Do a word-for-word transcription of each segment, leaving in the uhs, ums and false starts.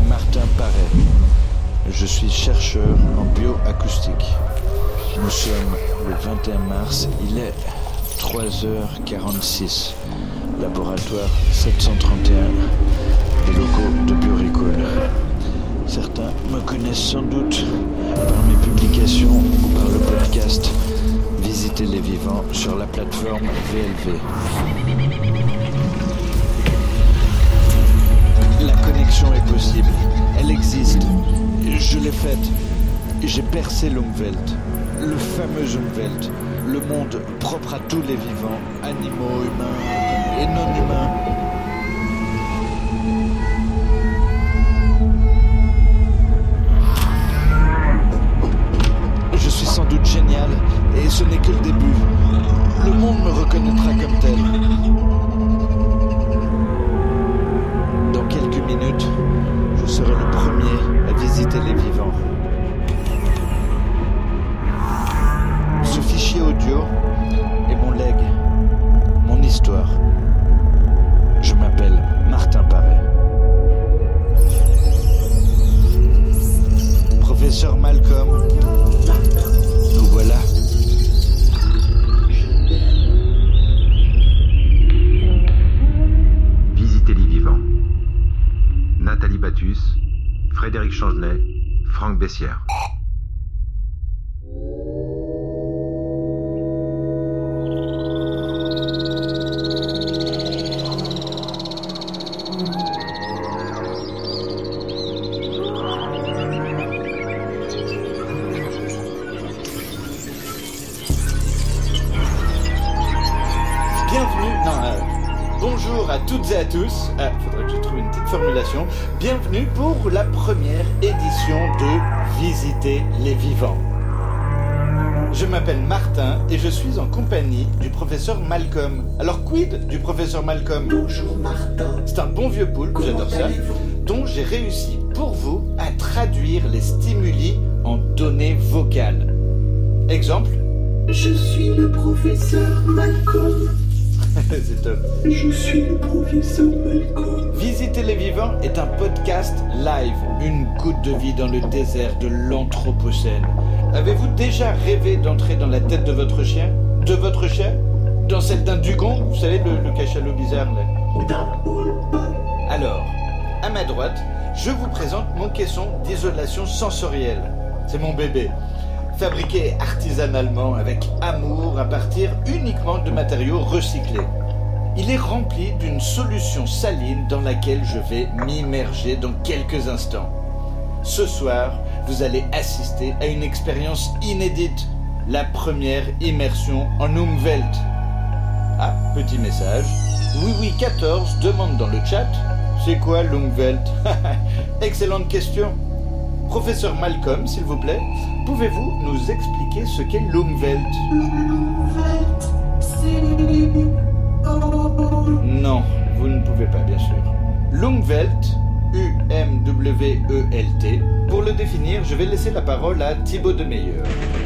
Martin Paré. Je suis chercheur en bioacoustique. Nous sommes le vingt et un mars, il est trois heures quarante-six. Laboratoire sept cent trente et un, des locaux de Bioricone. Certains me connaissent sans doute par mes publications ou par le podcast Visiter les vivants sur la plateforme V L V. La connexion est possible, elle existe, je l'ai faite. J'ai percé l'Umwelt, le fameux Umwelt, le monde propre à tous les vivants, animaux, humains et non humains. Je suis sans doute génial et ce n'est que le début. Le monde me reconnaîtra comme tel. Dans quelques minutes, je serai le premier à visiter les vivants. Ce fichier audio est mon legs, mon histoire. Je m'appelle Martin Paré. Professeur Malcolm, nous voilà. Visiter les vivants. Nathalie Battus, Frédéric Changelet, Franck Bessières. Bonjour à toutes et à tous, ah, faudrait que je trouve une petite formulation. Bienvenue pour la première édition de Visiter les vivants. Je m'appelle Martin et je suis en compagnie du professeur Malcolm. Alors quid du professeur Malcolm ? Bonjour Martin. C'est un bon vieux poulpe, j'adore ça, dont j'ai réussi pour vous à traduire les stimuli en données vocales. Exemple ? Je suis le professeur Malcolm. C'est top. Je suis le professeur Malcolm. Visiter les vivants est un podcast live, une goutte de vie dans le désert de l'Anthropocène. Avez-vous déjà rêvé d'entrer dans la tête de votre chien ? De votre chien ? Dans celle d'un dugong ? Vous savez, le, le cachalot bizarre, là. D'un poulpe. Alors, à ma droite, je vous présente mon caisson d'isolation sensorielle. C'est mon bébé. Fabriqué artisanalement avec amour à partir uniquement de matériaux recyclés. Il est rempli d'une solution saline dans laquelle je vais m'immerger dans quelques instants. Ce soir, vous allez assister à une expérience inédite, la première immersion en Umwelt. Ah, petit message. Oui oui quatorze demande dans le chat, c'est quoi l'Umwelt ? Excellente question. Professeur Malcolm, s'il vous plaît, pouvez-vous nous expliquer ce qu'est l'Umwelt ? L'Umwelt, c'est... Non, vous ne pouvez pas, bien sûr. L'Umwelt, U M W E L T, pour le définir, je vais laisser la parole à Thibaut Demeyer.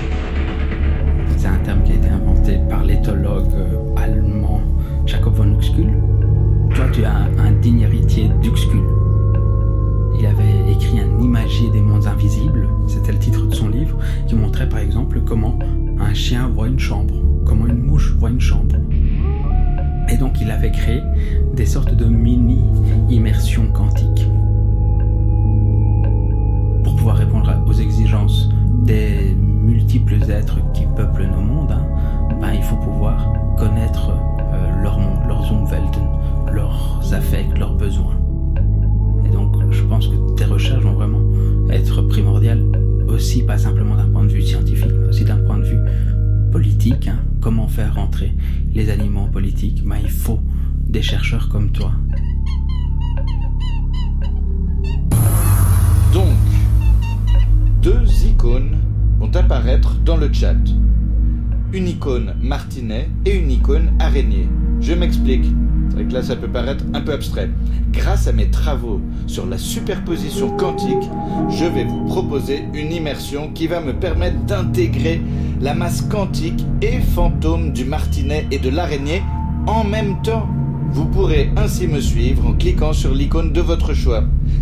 C'est un terme qui a été inventé par l'éthologue allemand Jacob von Uexküll. Toi, tu as un, un digne héritier d'Uexküll. Il avait écrit un imagier des mondes invisibles, c'était le titre de son livre, qui montrait par exemple comment un chien voit une chambre, comment une mouche voit une chambre. Et donc il avait créé des sortes de mini-immersions quantiques. Pour pouvoir répondre aux exigences des multiples êtres qui peuplent nos mondes, hein, ben, il faut pouvoir connaître euh, leur monde, leurs Umwelten, leurs affects, leurs besoins. Et donc, je pense que tes recherches vont vraiment être primordiales aussi, pas simplement d'un point de vue scientifique, mais aussi d'un point de vue politique. Hein. Comment faire rentrer les animaux en politique ? Ben, il faut des chercheurs comme toi. Donc, deux icônes vont apparaître dans le chat. Une icône martinet et une icône araignée. Je m'explique. C'est vrai que là, ça peut paraître un peu abstrait. Grâce à mes travaux sur la superposition quantique, je vais vous proposer une immersion qui va me permettre d'intégrer la masse quantique et fantôme du martinet et de l'araignée en même temps. Vous pourrez ainsi me suivre en cliquant sur l'icône de votre choix. Si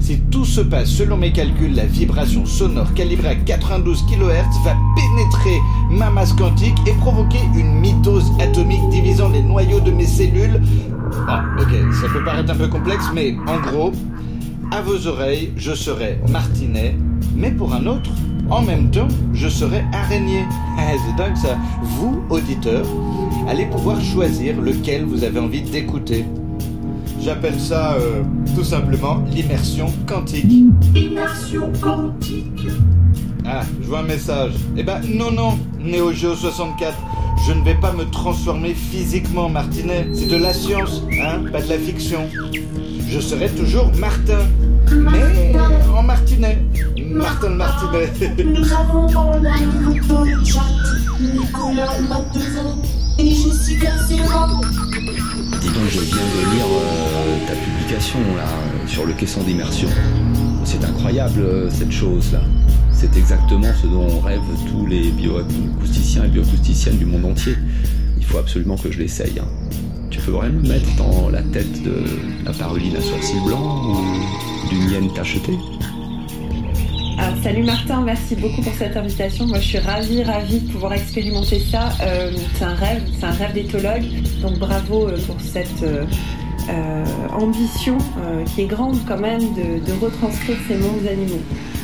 Si tout se passe selon mes calculs, la vibration sonore calibrée à quatre-vingt-douze kilohertz va pénétrer ma masse quantique et provoquer une mitose atomique divisant les noyaux de mes cellules. Ah, ok, ça peut paraître un peu complexe, mais en gros, à vos oreilles, je serai martinet, mais pour un autre, en même temps, je serai araignée. C'est dingue ça. Vous, auditeurs, allez pouvoir choisir lequel vous avez envie d'écouter. J'appelle ça euh, tout simplement l'immersion quantique. Immersion quantique. Ah, je vois un message. Eh ben non, non, Neo Geo soixante-quatre. Je ne vais pas me transformer physiquement, Martinet. C'est de la science, hein, pas de la fiction. Je serai toujours Martin, mais en Martinet. Martin le Martinet. Nous avons en live dans le chat Nicolas Mateson et Jessica Serra. Dis donc, je viens de lire euh, ta publication là sur le caisson d'immersion. C'est incroyable euh, cette chose-là. C'est exactement ce dont rêvent tous les bioacousticiens et bioacousticiennes du monde entier. Il faut absolument que je l'essaye. Hein. Tu peux vraiment me mettre dans la tête de la paruline à sourcils blancs ou d'une hyène tachetée? Alors, salut Martin, merci beaucoup pour cette invitation. Moi, je suis ravie, ravie de pouvoir expérimenter ça. Euh, c'est un rêve, c'est un rêve d'éthologue. Donc, bravo pour cette euh, euh, ambition euh, qui est grande quand même de, de retranscrire ces mondes animaux.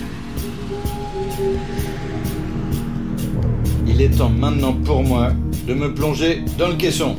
Il est temps maintenant pour moi de me plonger dans le caisson.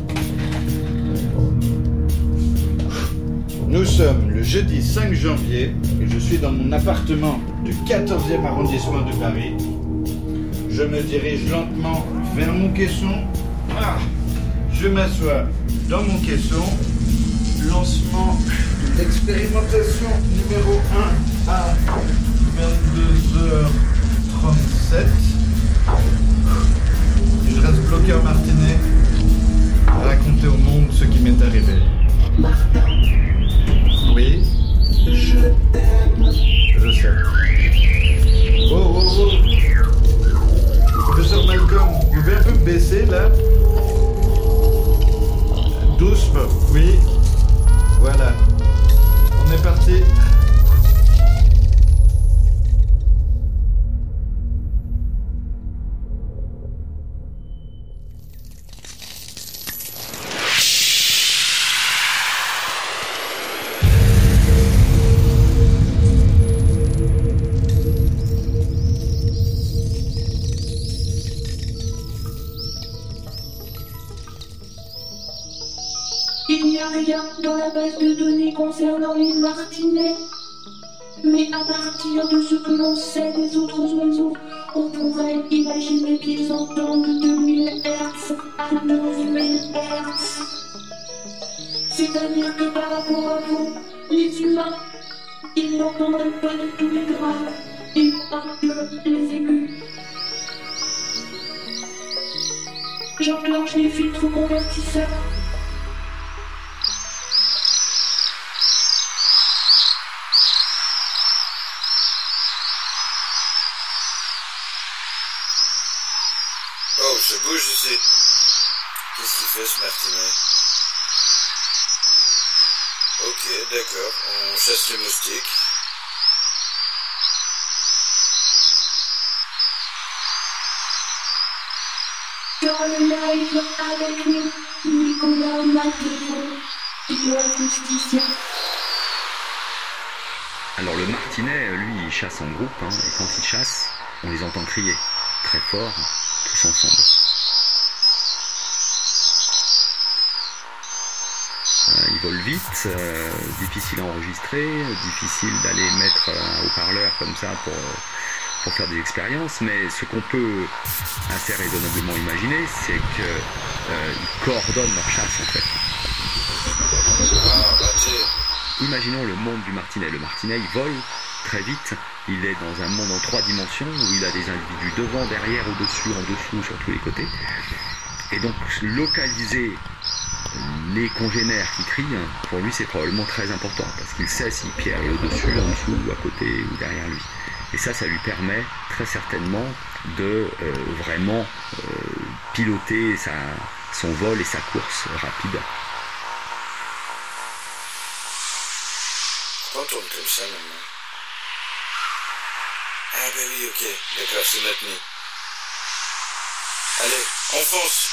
Nous sommes le jeudi cinq janvier et je suis dans mon appartement du quatorzième arrondissement de Paris. Je me dirige lentement vers mon caisson. Ah, je m'assois dans mon caisson. Lancement de l'expérimentation numéro un à vingt-deux heures trente-sept. Je reste bloqué en Martinet à raconter au monde ce qui m'est arrivé. Martin, Oui, je t'aime. je sais. Oh, oh, oh. Professeur Malcolm, vous pouvez un peu baisser là? Doucement, oui. Voilà. On est parti. Il n'y a rien dans la base de données concernant les martinets. Mais à partir de ce que l'on sait des autres oiseaux, on pourrait imaginer qu'ils entendent de mille hertz à douze mille hertz. C'est-à-dire que par rapport à vous, les humains, ils n'entendraient pas de tous les graves et pas que les aigus. J'enclenche les filtres convertisseurs. Oh, ça bouge ici. Qu'est-ce qu'il fait ce Martinet? Ok, d'accord, on chasse les moustiques. Dans le live avec nous, Nicolas Mateson, bioacousticien. Alors le martinet, lui, il chasse en groupe, hein, et quand il chasse, on les entend crier très fort, tous ensemble. Euh, ils volent vite, euh, difficile à enregistrer, difficile d'aller mettre un haut-parleur comme ça pour, pour faire des expériences, mais ce qu'on peut assez raisonnablement imaginer, c'est qu'ils euh, coordonnent leur chasse en fait. Imaginons le monde du martinet. Le martinet, il vole très vite. Il est dans un monde en trois dimensions où il a des individus devant, derrière, au-dessus, en dessous, sur tous les côtés. Et donc, localiser les congénères qui crient, pour lui, c'est probablement très important parce qu'il sait si Pierre est au-dessus, en dessous, ou à côté, ou derrière lui. Et ça, ça lui permet très certainement de euh, vraiment euh, piloter sa, son vol et sa course rapide. On tourne comme ça maintenant. Ah bah oui, ok. D'accord, c'est maintenu. Allez, on fonce.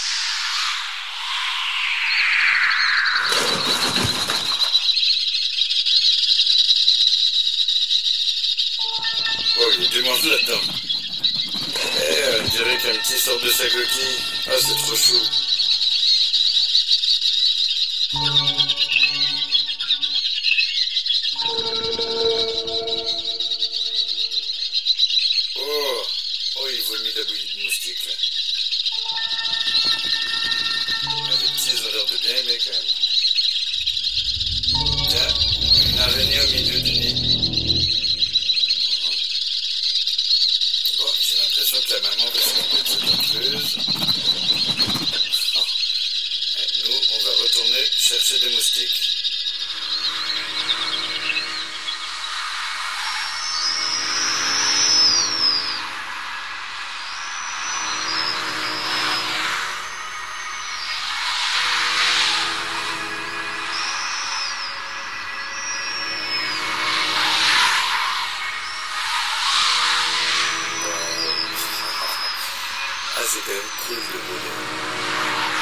Oh, il y a du monde là-dedans. Eh, on dirait qu'un petit sort de sa coquille. Ah, c'est trop chou. Oh, oh, il vomit la bouillie de moustique, là. Ah, les petits ont l'air de bien aimer, quand même. Tiens, une araignée au milieu du nid. Bon, j'ai l'impression que la maman va s'occuper de cette incluse. Oh. Et nous, on va retourner chercher des moustiques. Ah, c'est quand même cool de voler.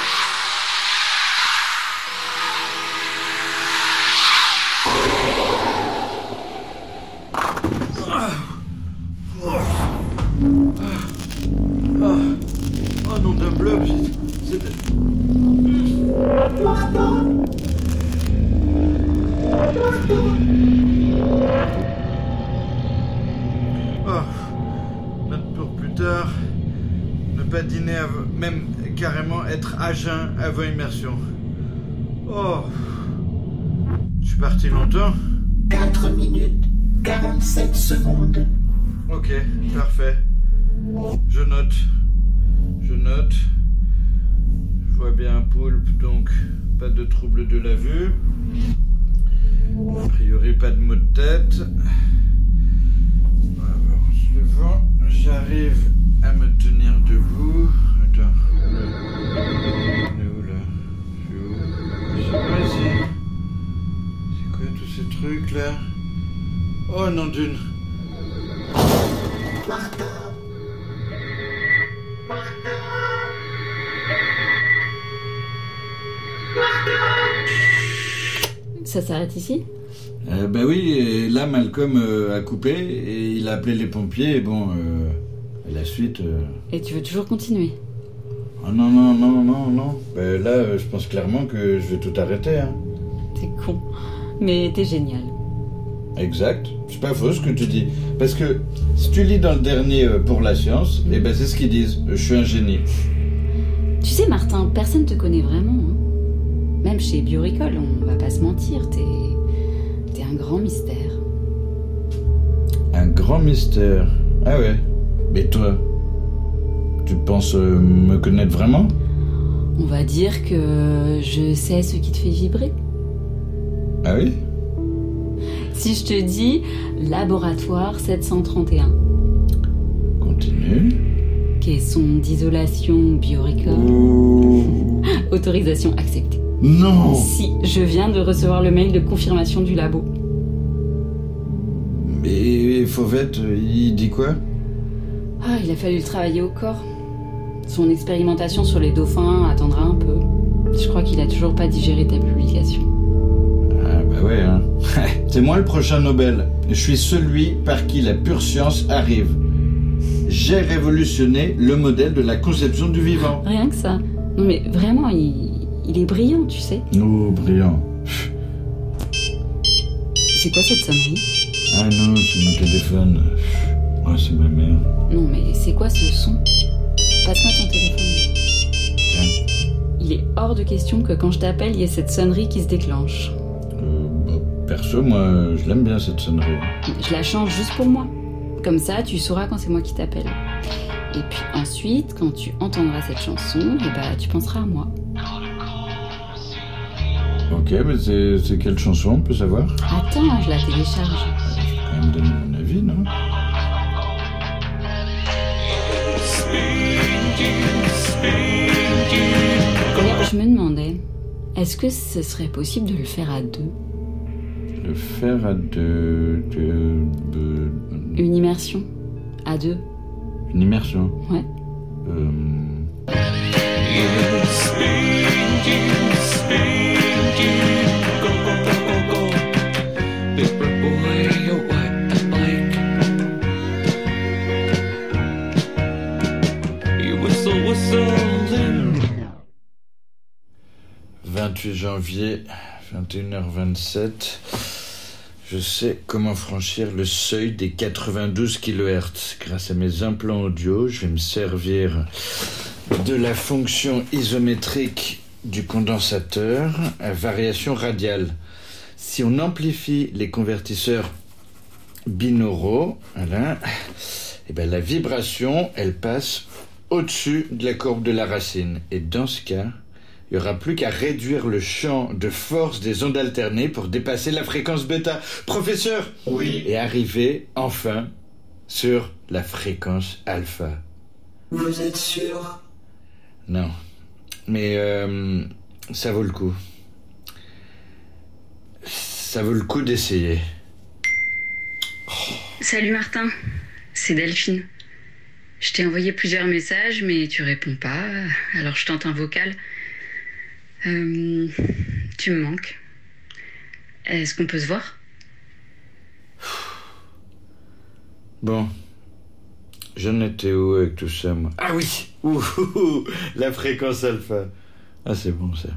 Ah, oh non d'un bleu, c'est... Martin. Martin. Oh, note pour plus tard. Ne pas dîner, avant, même carrément être à jeun avant immersion. Oh, je suis parti longtemps? quatre minutes, quarante-sept secondes. Ok, parfait. Je note. Je note. Je vois bien un poulpe, donc pas de trouble de la vue. A priori, pas de maux de tête. Alors, suivant, j'arrive à me tenir debout. Attends. On est où là? Je suis où? Je sais pas ici. C'est quoi tous ces trucs là? Oh non d'une. Martin. Ça s'arrête ici? Euh, bah oui, et là Malcolm euh, a coupé et il a appelé les pompiers et bon, euh, la suite... Euh... Et tu veux toujours continuer? Oh non, non, non, non, non. Bah, là, euh, je pense clairement que je vais tout arrêter. Hein. T'es con, mais t'es génial. Exact, c'est pas faux ce que tu dis. Parce que si tu lis dans le dernier euh, Pour la science, mm. eh ben c'est ce qu'ils disent, je suis un génie. Tu sais Martin, personne te connaît vraiment. Hein. Même chez Bioricole, on va pas se mentir, t'es... t'es un grand mystère. Un grand mystère? Ah ouais. Mais toi, tu penses euh, me connaître vraiment? On va dire que je sais ce qui te fait vibrer. Ah oui? Si je te dis laboratoire sept cent trente et un. Continue. Caisson d'isolation Bioricole. Ouh. Autorisation acceptée. Non! Si, je viens de recevoir le mail de confirmation du labo. Mais Fauvette, il dit quoi? Ah, il a fallu le travailler au corps. Son expérimentation sur les dauphins attendra un peu. Je crois qu'il a toujours pas digéré ta publication. Ah bah ouais, hein. C'est moi le prochain Nobel. Je suis celui par qui la pure science arrive. J'ai révolutionné le modèle de la conception du vivant. Rien que ça. Non mais vraiment, il, il est brillant, tu sais. Oh, brillant. C'est quoi cette sonnerie? Ah non, c'est mon téléphone. Oh, c'est ma mère. Non mais c'est quoi ce son? Passe-moi ton téléphone. Tiens. Il est hors de question que quand je t'appelle, il y ait cette sonnerie qui se déclenche. Euh, bah, perso, moi, je l'aime bien cette sonnerie. Je la change juste pour moi. Comme ça, tu sauras quand c'est moi qui t'appelle. Et puis ensuite, quand tu entendras cette chanson, eh bah, tu penseras à moi. Ok, mais c'est, c'est quelle chanson, on peut savoir? Attends, je la télécharge. Je vais quand même donner mon avis, non? Je me demandais, est-ce que ce serait possible de le faire à deux? Le faire à deux... De, de... Une immersion. À deux. Une immersion. Ouais. Euh... vingt-huit janvier, vingt et une heures vingt-sept. Je sais comment franchir le seuil des quatre-vingt-douze kilohertz. Grâce à mes implants audio, je vais me servir de la fonction isométrique du condensateur à variation radiale. Si on amplifie les convertisseurs binauraux, voilà, et ben la vibration, elle passe au-dessus de la courbe de la racine. Et dans ce cas, il n'y aura plus qu'à réduire le champ de force des ondes alternées pour dépasser la fréquence bêta. Professeur! Oui. Et arriver, enfin, sur la fréquence alpha. Vous êtes sûr? Non. Mais euh, ça vaut le coup. Ça vaut le coup d'essayer. Salut Martin, c'est Delphine. Je t'ai envoyé plusieurs messages, mais tu réponds pas, alors je tente un vocal. Euh, tu me manques. Est-ce qu'on peut se voir? Bon. J'en étais où avec tout ça, moi? Ah oui! Ouh, ouh, ouh, la fréquence alpha. Ah, c'est bon, ça.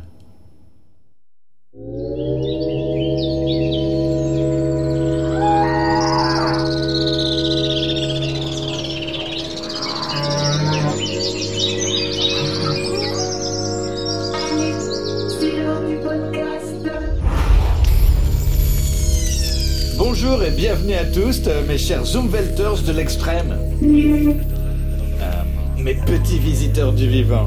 Bonjour et bienvenue à tous, mes chers Zoomvelters de l'extrême. Euh, mes petits visiteurs du vivant.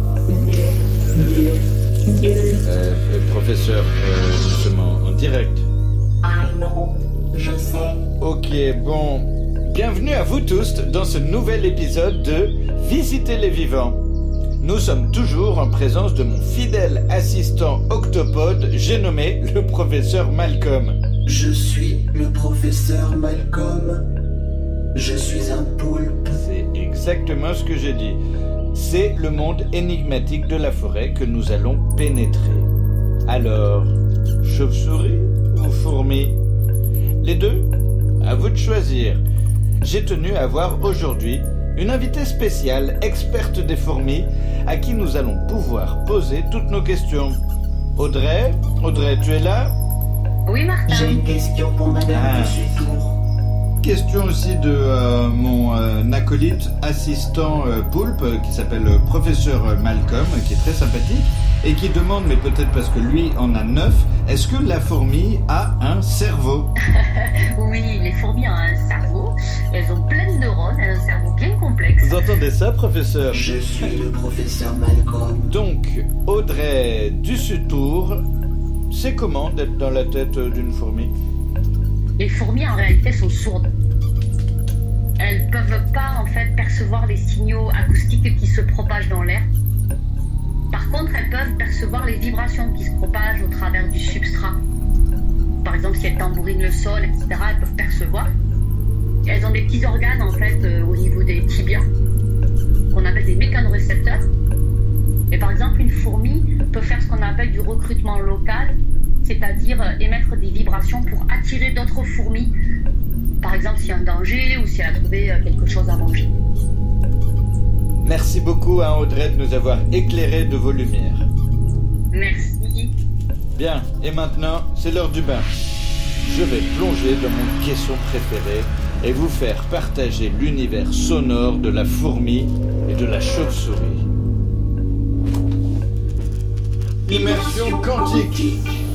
Euh, euh, professeur, euh, nous sommes en, en direct. Ah non, je sais. Ok, bon. Bienvenue à vous tous dans ce nouvel épisode de Visiter les vivants. Nous sommes toujours en présence de mon fidèle assistant octopode, j'ai nommé le professeur Malcolm. Je suis le professeur Malcolm. Je suis un poulpe. C'est exactement ce que j'ai dit. C'est le monde énigmatique de la forêt que nous allons pénétrer. Alors, chauve-souris ou fourmi? Les deux? À vous de choisir. J'ai tenu à avoir aujourd'hui une invitée spéciale, experte des fourmis, à qui nous allons pouvoir poser toutes nos questions. Audrey? Audrey, tu es là? Oui Martin. J'ai une question pour madame Ah. de Sutour. Question aussi de euh, mon euh, acolyte assistant euh, poulpe euh, qui s'appelle le professeur Malcolm, qui est très sympathique et qui demande, mais peut-être parce que lui en a neuf, est-ce que la fourmi a un cerveau? Oui, les fourmis ont un cerveau. Elles ont plein de neurones, elles ont un cerveau bien complexe. Vous entendez ça, professeur? Je suis le professeur Malcolm. Donc, Audrey Dussutour, c'est comment d'être dans la tête d'une fourmi? Les fourmis, en réalité, sont sourdes. Elles ne peuvent pas, en fait, percevoir les signaux acoustiques qui se propagent dans l'air. Par contre, elles peuvent percevoir les vibrations qui se propagent au travers du substrat. Par exemple, si elles tambourinent le sol, et cetera, elles peuvent percevoir. Et elles ont des petits organes, en fait, euh, au niveau des tibias, qu'on appelle des mécanorécepteurs. Et par exemple, une fourmi peut faire ce qu'on appelle du recrutement local, c'est-à-dire euh, émettre des vibrations pour attirer d'autres fourmis. Par exemple, s'il y a un danger ou si elle a trouvé euh, quelque chose à manger. Merci beaucoup à Audrey de nous avoir éclairé de vos lumières. Merci. Bien, et maintenant, c'est l'heure du bain. Je vais plonger dans mon caisson préféré et vous faire partager l'univers sonore de la fourmi et de la chauve-souris. Immersion quantique.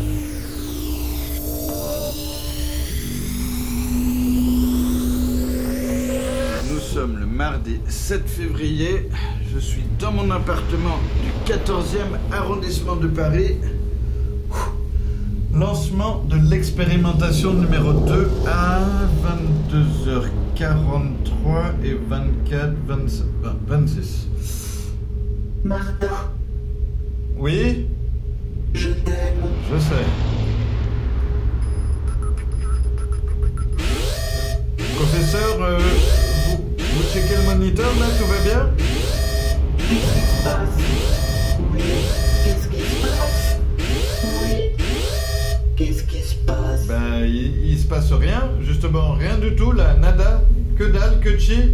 Nous sommes le mardi sept février. Je suis dans mon appartement du quatorzième arrondissement de Paris. Lancement de l'expérimentation numéro deux à vingt-deux heures quarante-trois et vingt-quatre, vingt-cinq, vingt-six. Martin, Oui, je t'aime. je sais. Professeur, euh, vous, Vous checkez le moniteur là, tout va bien? Qu'est-ce qui se passe? Oui. Qu'est-ce qui se passe? Oui. Qu'est-ce qui se passe? Ben, il, il se passe rien, justement, rien du tout là, nada, que dalle, que chi.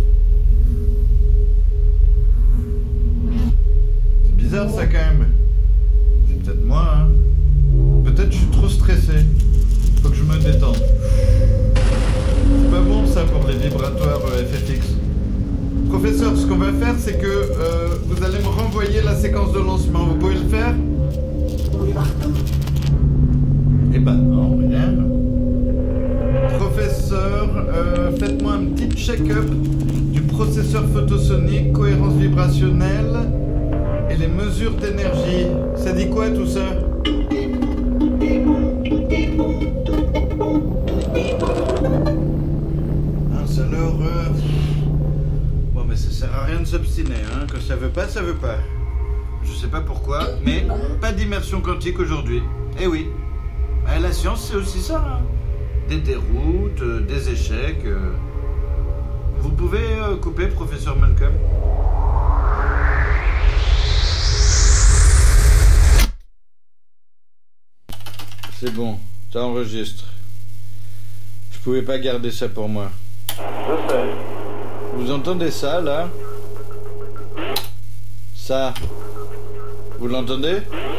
C'est bizarre ça quand même. C'est peut-être moi, hein. Peut-être je suis trop stressé. Faut que je me détende. C'est pas bon ça pour les vibratoires euh, F F X. Professeur, ce qu'on va faire, c'est que euh, vous allez me renvoyer la séquence de lancement. Vous pouvez le faire? Oui, Martin. Eh ben non, rien. Professeur, euh, faites-moi un petit check-up du processeur photosonique, cohérence vibrationnelle et les mesures d'énergie. Ça dit quoi tout ça? Ah, c'est l'horreur. Bon, mais ça sert à rien de s'obstiner, hein. Quand ça veut pas, ça veut pas. Je sais pas pourquoi, mais pas d'immersion quantique aujourd'hui. Eh oui. Bah, la science, c'est aussi ça, hein. Des déroutes, euh, des échecs. Euh... Vous pouvez euh, couper, professeur Malcolm? C'est bon, ça enregistre. Je pouvais pas garder ça pour moi. Je sais. Vous entendez ça, là? Ça. Vous l'entendez?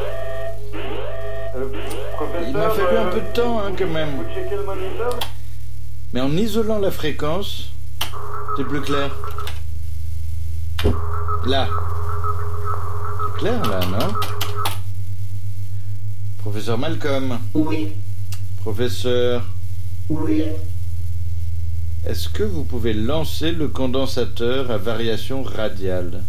Il m'a fallu un peu de temps, hein, quand même. Vous checkez le moniteur? Mais en isolant la fréquence, c'est plus clair. Là. C'est clair, là, non? Professeur Malcolm. Oui. Professeur. Oui. Est-ce que vous pouvez lancer le condensateur à variation radiale?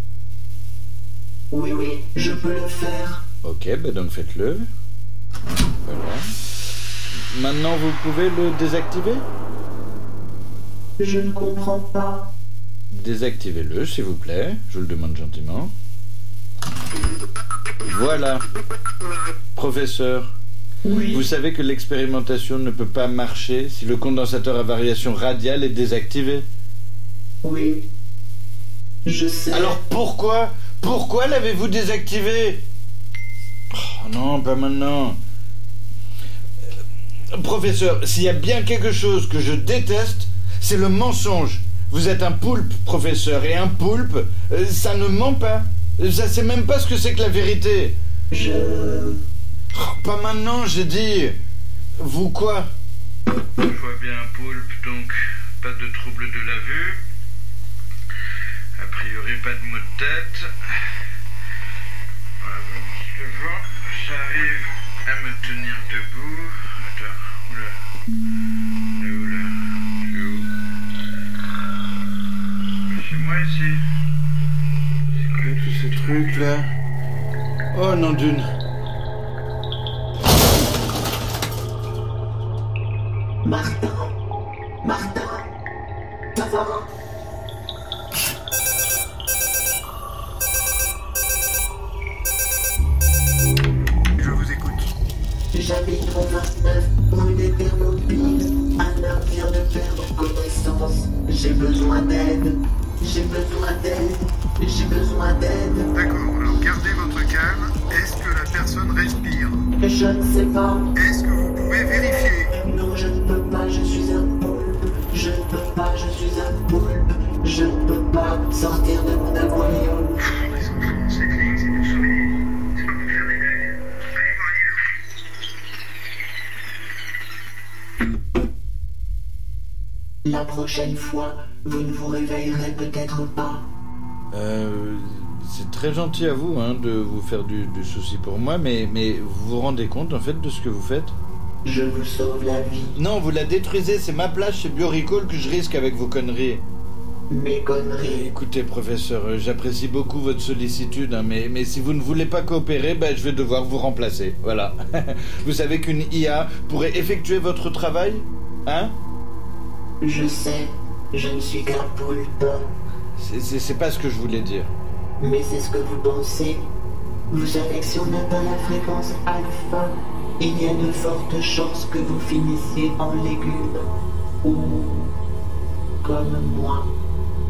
Oui, oui, je peux le faire. Ok, ben donc faites-le. Voilà. Maintenant, vous pouvez le désactiver? Je ne comprends pas. Désactivez-le, s'il vous plaît. Je vous le demande gentiment. Voilà. Professeur, oui. Vous savez que l'expérimentation ne peut pas marcher si le condensateur à variation radiale est désactivé? Oui. Je sais. Alors pourquoi Pourquoi l'avez-vous désactivé? Oh non, pas maintenant. Euh, professeur, s'il y a bien quelque chose que je déteste, c'est le mensonge. Vous êtes un poulpe, professeur, et un poulpe, euh, ça ne ment pas. Ça sait même pas ce que c'est que la vérité. Je... Oh, pas maintenant, j'ai dit. Vous quoi? Je vois bien un poulpe, donc pas de trouble de la vue. A priori, pas de maux de tête. Voilà, je vois, j'arrive à me tenir debout. Attends, oula. Et où là? C'est où? C'est moi ici. C'est quoi tous ces trucs là? Oh non d'une. Martin. Martin. Ça va? Je vous écoute. J'habite au vingt-neuf rue des Thermopyles. Un homme vient de perdre connaissance. J'ai besoin d'aide. J'ai besoin d'aide. J'ai besoin d'aide. D'accord, alors gardez votre calme. Est-ce que la personne respire? Je ne sais pas. Est-ce que vous pouvez vérifier? Non, je ne peux pas, je suis un poulpe. Je ne peux pas, je suis un poulpe. Je ne peux pas sortir de mon aquarium. Les enfants, c'est clean, c'est pour surveiller. C'est pas pour faire des blagues. Allez voir ailleurs. La prochaine fois, vous ne vous réveillerez peut-être pas. Euh, c'est très gentil à vous, hein, de vous faire du, du souci pour moi, mais, mais vous vous rendez compte, en fait, de ce que vous faites? Je vous sauve la vie. Non, vous la détruisez, c'est ma place chez Biorecall que je risque avec vos conneries. Mes conneries. Écoutez, professeur, euh, j'apprécie beaucoup votre sollicitude, hein, mais, mais si vous ne voulez pas coopérer, ben, je vais devoir vous remplacer, voilà. Vous savez qu'une I A pourrait effectuer votre travail? Hein? Je sais, je ne suis qu'un poulpe. C'est, c'est, c'est pas ce que je voulais dire. Mais c'est ce que vous pensez. Vous savez que si on atteint la fréquence alpha, il y a de fortes chances que vous finissiez en légumes. Ou comme moi.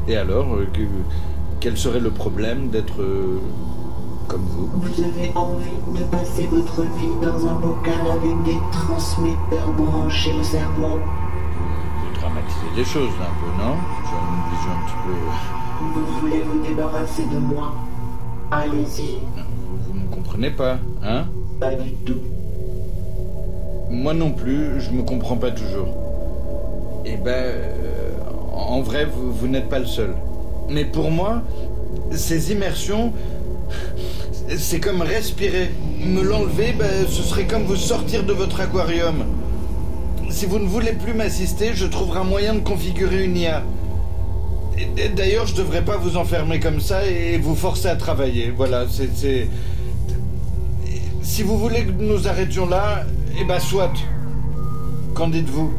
Et alors, euh, que, quel serait le problème d'être euh, comme vous? Vous avez envie de passer votre vie dans un bocal avec des transmetteurs branchés au cerveau. Vous dramatisez les choses un peu, non? J'ai une vision un petit peu... Vous voulez vous débarrasser de moi? Allez-y. Vous, vous me comprenez pas, hein? Pas du tout. Moi non plus, je me comprends pas toujours. Eh ben, euh, en vrai, vous, vous n'êtes pas le seul. Mais pour moi, ces immersions, c'est comme respirer. Me l'enlever, ben, ce serait comme vous sortir de votre aquarium. Si vous ne voulez plus m'assister, je trouverai un moyen de configurer une I A. Et d'ailleurs, je devrais pas vous enfermer comme ça et vous forcer à travailler. Voilà, c'est... c'est... Si vous voulez que nous arrêtions là, eh ben soit. Qu'en dites-vous?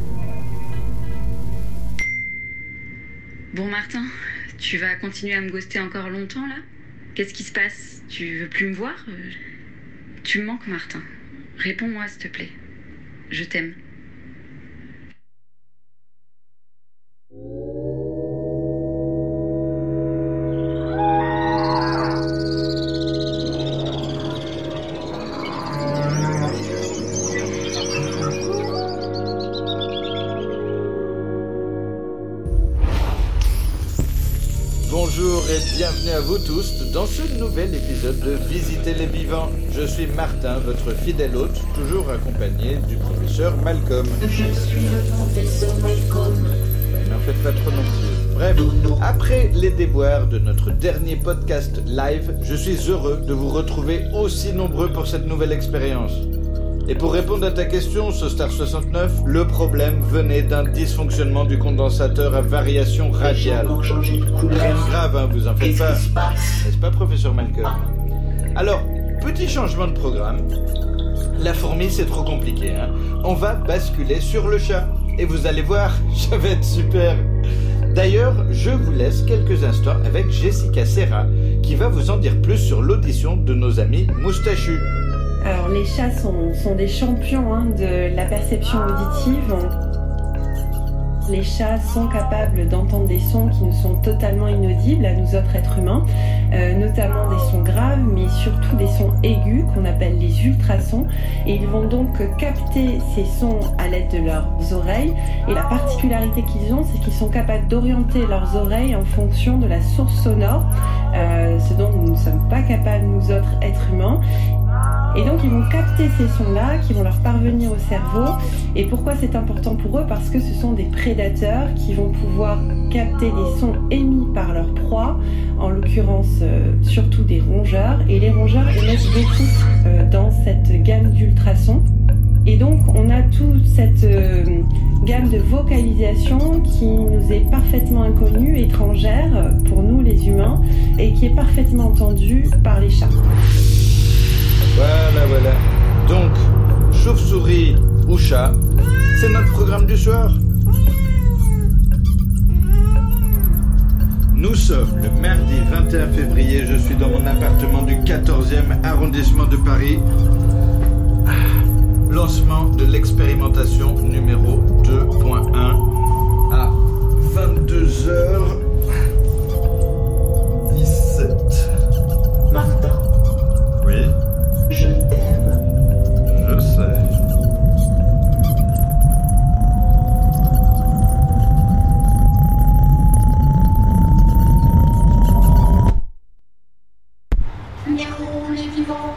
Bon, Martin, tu vas continuer à me ghoster encore longtemps, là? Qu'est-ce qui se passe? Tu veux plus me voir? Tu me manques, Martin. Réponds-moi, s'il te plaît. Je t'aime. Bonjour et bienvenue à vous tous dans ce nouvel épisode de Visiter les vivants. Je suis Martin, votre fidèle hôte, toujours accompagné du professeur Malcolm. Je suis le professeur Malcolm. Mais n'en faites pas trop non plus. Bref, après les déboires de notre dernier podcast live, je suis heureux de vous retrouver aussi nombreux pour cette nouvelle expérience. Et pour répondre à ta question, Sostar soixante-neuf, le problème venait d'un dysfonctionnement du condensateur à variation radiale. Rien de grave, hein, vous en faites pas. N'est-ce pas, professeur Malcolm? Alors, petit changement de programme. La fourmi, c'est trop compliqué, hein. On va basculer sur le chat. Et vous allez voir, ça va être super. D'ailleurs, je vous laisse quelques instants avec Jessica Serra, qui va vous en dire plus sur l'audition de nos amis moustachus. Alors les chats sont, sont des champions hein, de la perception auditive. Les chats sont capables d'entendre des sons qui nous sont totalement inaudibles à nous autres êtres humains, euh, notamment des sons graves, mais surtout des sons aigus qu'on appelle les ultrasons. Et ils vont donc capter ces sons à l'aide de leurs oreilles. Et la particularité qu'ils ont, c'est qu'ils sont capables d'orienter leurs oreilles en fonction de la source sonore, euh, ce dont nous ne sommes pas capables, nous autres êtres humains. Et donc ils vont capter ces sons-là qui vont leur parvenir au cerveau. Et pourquoi c'est important pour eux? Parce que ce sont des prédateurs qui vont pouvoir capter les sons émis par leur proie, en l'occurrence euh, surtout des rongeurs. Et les rongeurs émettent beaucoup euh, dans cette gamme d'ultrasons. Et donc on a toute cette euh, gamme de vocalisation qui nous est parfaitement inconnue, étrangère pour nous les humains, et qui est parfaitement entendue par les chats. Voilà, voilà. Donc, chauve-souris ou chat, c'est notre programme du soir. Nous sommes le mardi vingt et un février, je suis dans mon appartement du quatorzième arrondissement de Paris. Lancement de l'expérimentation numéro deux point un à vingt-deux heures dix-sept. Martin. Oui? Je t'aime. Je sais. Miaou les vivants.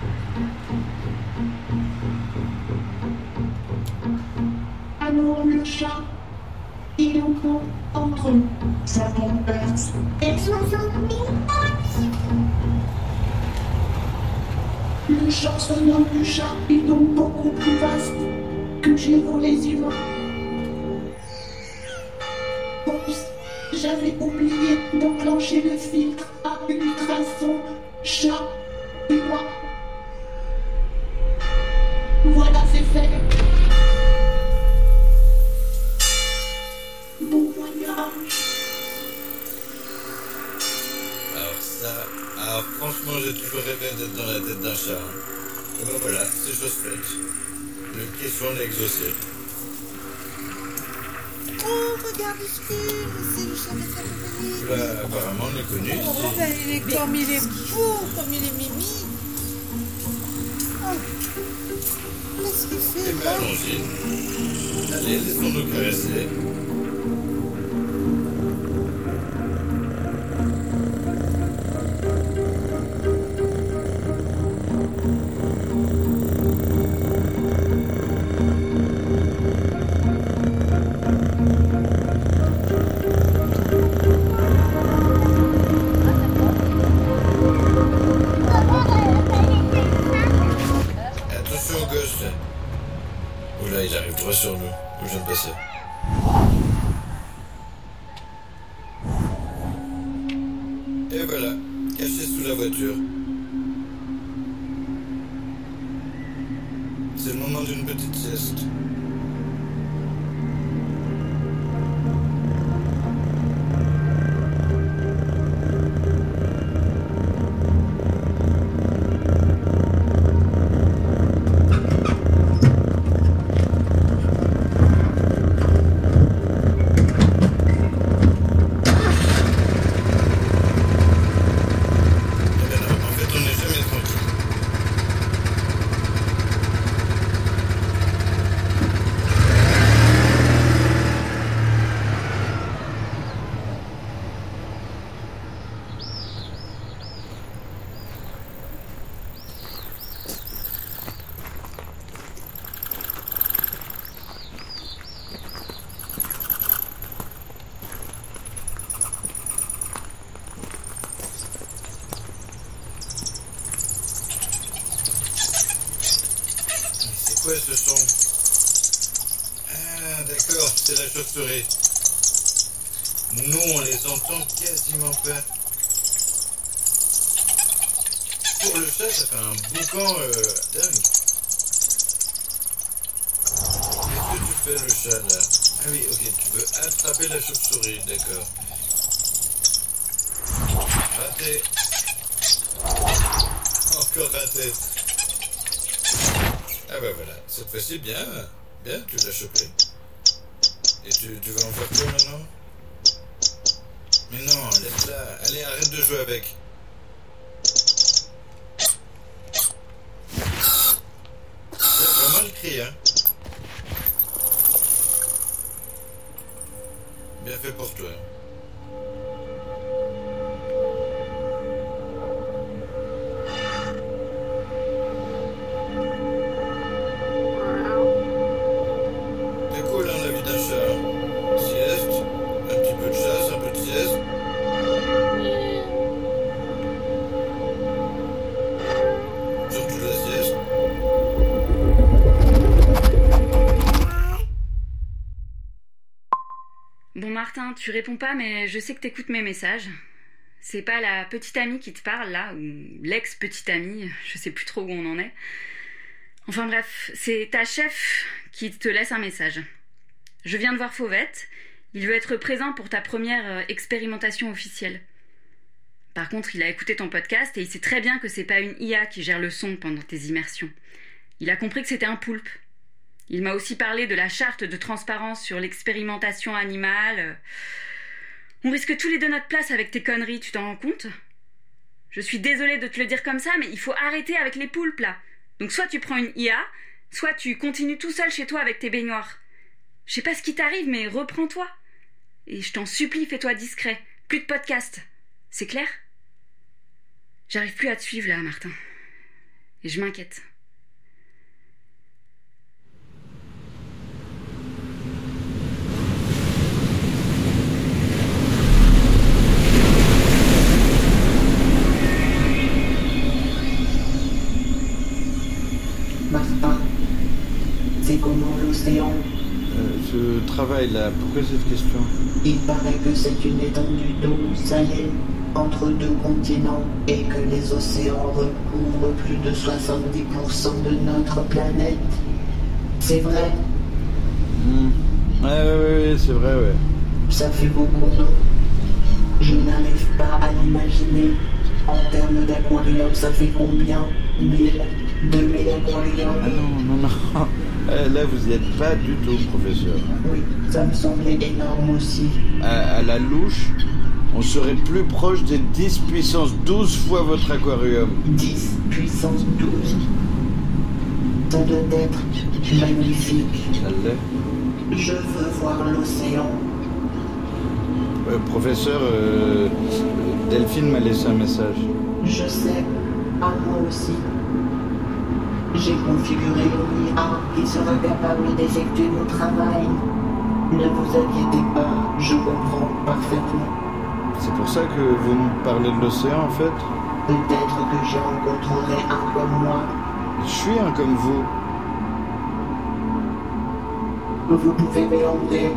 Amour le chat. Il nous prend entre nous. Ça bouleverse. Et soixante mille. Le chansonnement du chat est donc beaucoup plus vaste que chez vous les humains. Oups, j'avais oublié d'enclencher le filtre à ultrason chat humain. Voilà, c'est fait. Bon voyage. Alors ça, alors franchement j'ai toujours rêvé d'être dans la tête d'un chat. Hein. Et ben voilà, c'est chose faite. Le question est exaucée. Oh, regarde ce qu'il, c'est le chat de sa compagnie. Là, apparemment, on est connu. Oh, ben, il est comme il est beau, comme il est mimi. Oh. Qu'est-ce qu'il fait Eh ben, là? allons-y. Allez, laissons-nous caresser. Oula, il arrive droit sur nous, où je viens de passer. Et voilà, caché sous la voiture. C'est le moment d'une petite sieste. C'est quoi ce son? Ah, d'accord, c'est la chauve-souris. Nous, on les entend quasiment pas. Pour le chat, ça fait un boucan euh, dingue. Qu'est-ce que tu fais, le chat, là? Ah oui, ok, tu veux attraper la chauve-souris, d'accord. Raté. Encore raté. Ah bah voilà, cette fois-ci, bien, bien, tu l'as chopé. Et tu, tu vas en faire quoi maintenant? Mais non, laisse-la, allez, arrête de jouer avec. C'est vraiment le cri, hein. Bien fait pour toi. Bon Martin, tu réponds pas, mais je sais que t'écoutes mes messages. C'est pas la petite amie qui te parle là, ou l'ex-petite amie, je sais plus trop où on en est. Enfin bref, c'est ta chef qui te laisse un message. Je viens de voir Fauvette, il veut être présent pour ta première expérimentation officielle. Par contre, il a écouté ton podcast et il sait très bien que c'est pas une I A qui gère le son pendant tes immersions. Il a compris que c'était un poulpe. Il m'a aussi parlé de la charte de transparence sur l'expérimentation animale. On risque tous les deux notre place avec tes conneries, tu t'en rends compte? Je suis désolée de te le dire comme ça, mais il faut arrêter avec les poulpes, là. Donc soit tu prends une I A, soit tu continues tout seul chez toi avec tes baignoires. Je sais pas ce qui t'arrive, mais reprends-toi. Et je t'en supplie, fais-toi discret. Plus de podcast. C'est clair? J'arrive plus à te suivre, là, Martin. Et je m'inquiète. Martin, c'est comment l'océan? Euh, ce travail-là, pourquoi cette question? Il paraît que c'est une étendue d'eau salée entre deux continents et que les océans recouvrent plus de soixante-dix pour cent de notre planète. C'est vrai? Mmh. Ouais, ouais, ouais, c'est vrai, ouais. Ça fait beaucoup. Je n'arrive pas à l'imaginer. En termes d'aquarium, ça fait combien? Mille, deux mille aquariums? Ah non, non, non. Euh, là, vous y êtes pas du tout, professeur. Oui, ça me semblait énorme aussi. À, à la louche, on serait plus proche des dix puissance douze fois votre aquarium. dix puissance douze. Ça doit être magnifique. Ça l'est. Je veux voir l'océan. Euh, professeur, euh, Delphine m'a laissé un message. Je sais, à moi aussi. J'ai configuré une I A qui sera capable d'effectuer mon travail. Ne vous inquiétez pas, je comprends parfaitement. C'est pour ça que vous me parlez de l'océan, en fait? Peut-être que j'y rencontrerai un comme moi. Je suis un comme vous. Vous pouvez mélanger.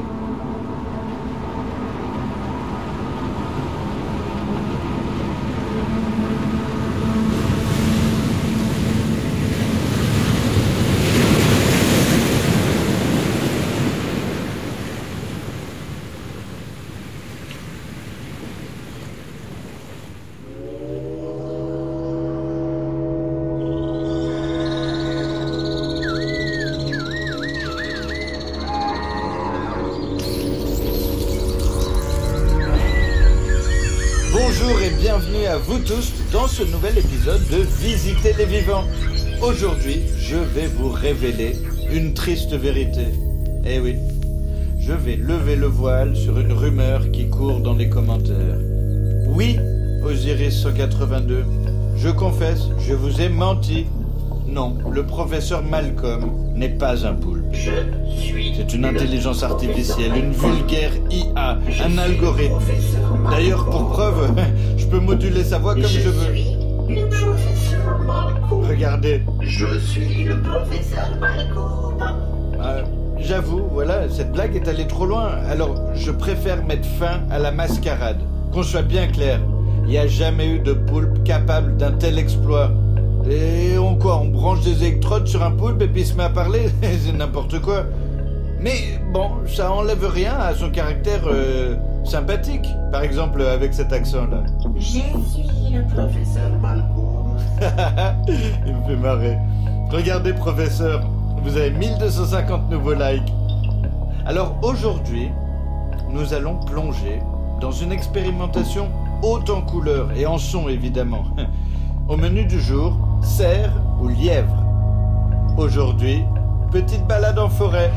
Bonjour et bienvenue à vous tous dans ce nouvel épisode de Visiter les vivants. Aujourd'hui, je vais vous révéler une triste vérité. Eh oui, je vais lever le voile sur une rumeur qui court dans les commentaires. Oui, Osiris cent quatre-vingt-deux, je confesse, je vous ai menti. Non, le professeur Malcolm n'est pas un poulpe. Je suis... C'est une intelligence artificielle, une vulgaire I A, un algorithme. D'ailleurs, pour preuve, je peux moduler sa voix comme je, je veux. suis le professeur Malcolm. Regardez. Je suis le professeur Malcolm. Euh, J'avoue, voilà, cette blague est allée trop loin. Alors, je préfère mettre fin à la mascarade. Qu'on soit bien clair, il n'y a jamais eu de poulpe capable d'un tel exploit. Et on quoi, on branche des électrodes sur un poulpe et puis il se met à parler? C'est n'importe quoi. Mais bon, ça enlève rien à son caractère euh, sympathique. Par exemple, avec cet accent-là. Je suis le professeur Malcolm. Il me fait marrer. Regardez, professeur, vous avez mille deux cent cinquante nouveaux likes. Alors aujourd'hui, nous allons plonger dans une expérimentation haute en couleurs et en son, évidemment. Au menu du jour, cerf ou lièvre. Aujourd'hui, petite balade en forêt.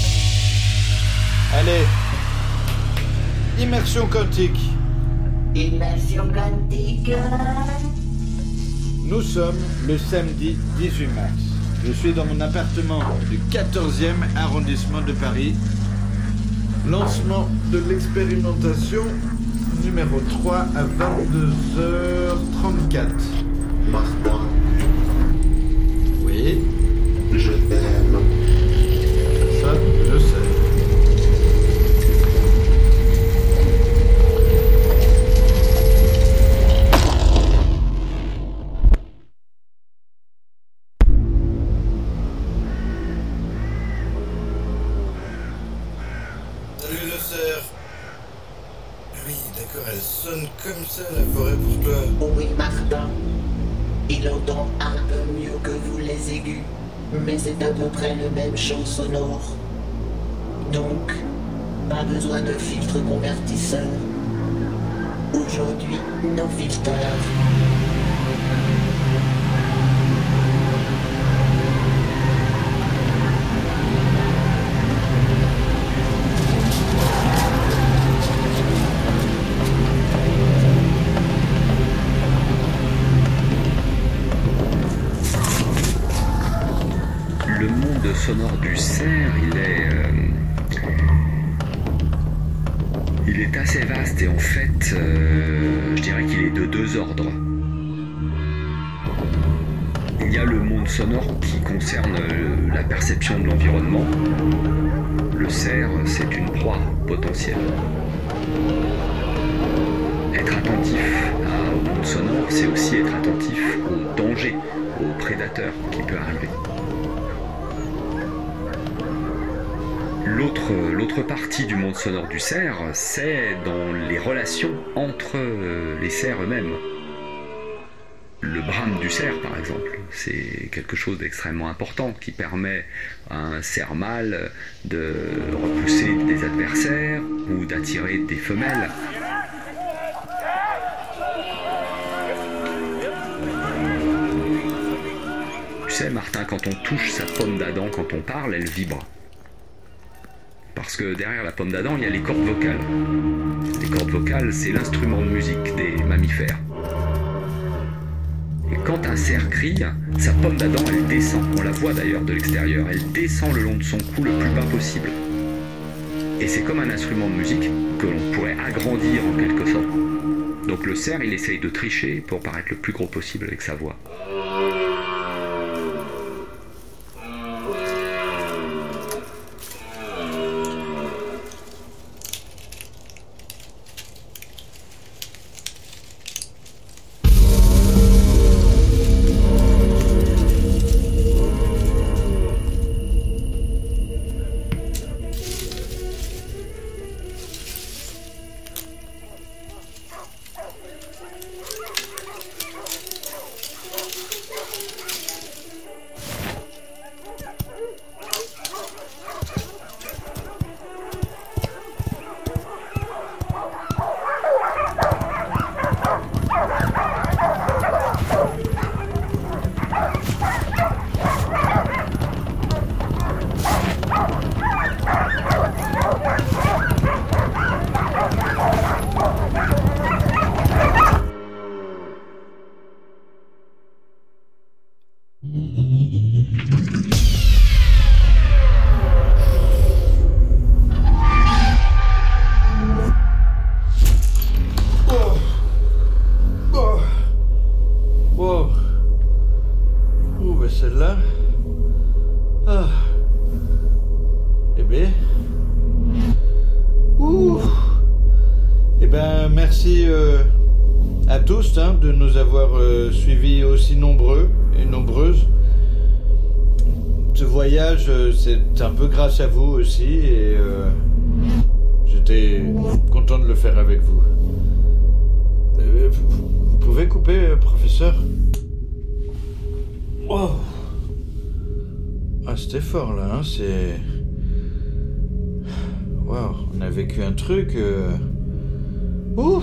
Allez, immersion quantique. Immersion quantique. Nous sommes le samedi dix-huit mars. Je suis dans mon appartement du quatorzième arrondissement de Paris. Lancement de l'expérimentation numéro trois à vingt-deux heures trente-quatre. Martin, Oui, je t'aime. ça, je sais. Salut le cerf. Oui, d'accord, elle sonne comme ça la forêt pour toi. Oui, Martin. Il entend un peu mieux que vous les aigus, mais c'est à peu près le même champ sonore. Donc, pas besoin de filtre convertisseur. Aujourd'hui, nos filters. Le monde sonore du cerf, il est, euh, il est assez vaste et en fait, euh, je dirais qu'il est de deux ordres. Il y a le monde sonore qui concerne euh, la perception de l'environnement. Le cerf, c'est une proie potentielle. Être attentif à- au monde sonore, c'est aussi être attentif au danger, au prédateur qui peut arriver. L'autre, l'autre partie du monde sonore du cerf, c'est dans les relations entre euh, les cerfs eux-mêmes. Le brame du cerf, par exemple, c'est quelque chose d'extrêmement important qui permet à un cerf mâle de repousser des adversaires ou d'attirer des femelles. Tu sais, Martin, quand on touche sa pomme d'Adam, quand on parle, elle vibre. Parce que derrière la pomme d'Adam, il y a les cordes vocales. Les cordes vocales, c'est l'instrument de musique des mammifères. Et quand un cerf crie, sa pomme d'Adam, elle descend. On la voit d'ailleurs de l'extérieur. Elle descend le long de son cou le plus bas possible. Et c'est comme un instrument de musique que l'on pourrait agrandir en quelque sorte. Donc le cerf, il essaye de tricher pour paraître le plus gros possible avec sa voix. Merci euh, à tous hein, de nous avoir euh, suivis aussi nombreux et nombreuses. Ce voyage, euh, c'est un peu grâce à vous aussi et euh, j'étais content de le faire avec vous. Euh, vous pouvez couper, euh, professeur ? Oh. Ah, c'était fort là, hein, c'est... Waouh, on a vécu un truc... Euh... Ouf.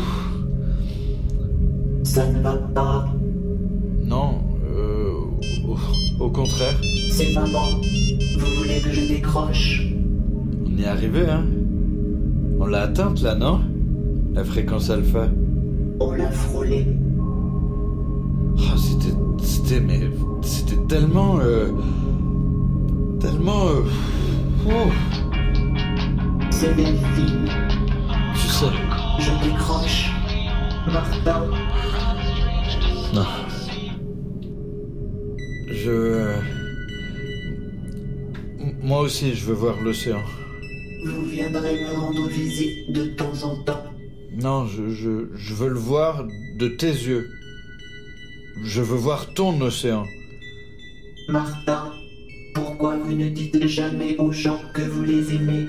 Ça ne va pas. Non, euh, au, au contraire. C'est maman. Vous voulez que je décroche? On y est arrivé, hein. On l'a atteinte là, non? La fréquence alpha. On l'a frôlée. Oh, c'était... C'était... Mais... C'était tellement... Euh, tellement... Euh, oh. C'est Delphine. Tu sais... Je décroche. Martin. Non. Je... Euh... Moi aussi, je veux voir l'océan. Vous viendrez me rendre visite de temps en temps. Non, je, je, je veux le voir de tes yeux. Je veux voir ton océan. Martin, pourquoi vous ne dites jamais aux gens que vous les aimez?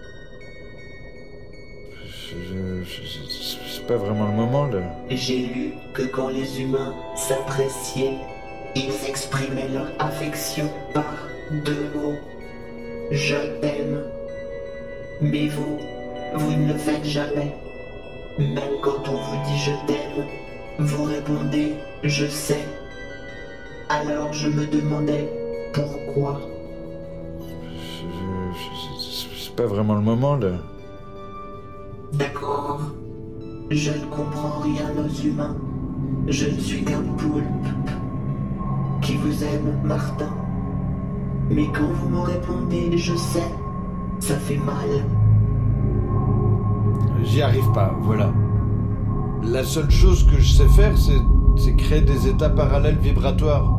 Je, je, je, c'est pas vraiment le moment de... J'ai lu que quand les humains s'appréciaient, ils exprimaient leur affection par deux mots. Je t'aime. Mais vous, vous ne le faites jamais. Même quand on vous dit je t'aime, vous répondez je sais. Alors je me demandais pourquoi. Je, je, c'est pas vraiment le moment de... D'accord. Je ne comprends rien aux humains. Je ne suis qu'un poulpe qui vous aime, Martin. Mais quand vous me répondez je sais, ça fait mal. J'y arrive pas, voilà. La seule chose que je sais faire, c'est, c'est créer des états parallèles vibratoires.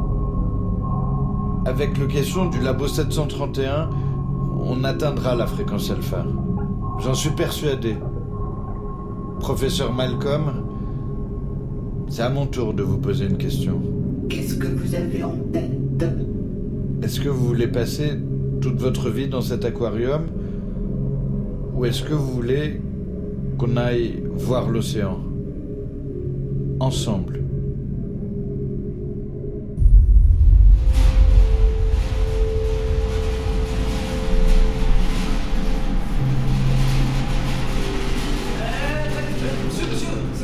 Avec le caisson du labo sept cent trente et un, on atteindra la fréquence alpha. J'en suis persuadé. Professeur Malcolm, c'est à mon tour de vous poser une question. Qu'est-ce que vous avez en tête? Est-ce que vous voulez passer toute votre vie dans cet aquarium? Ou est-ce que vous voulez qu'on aille voir l'océan? Ensemble.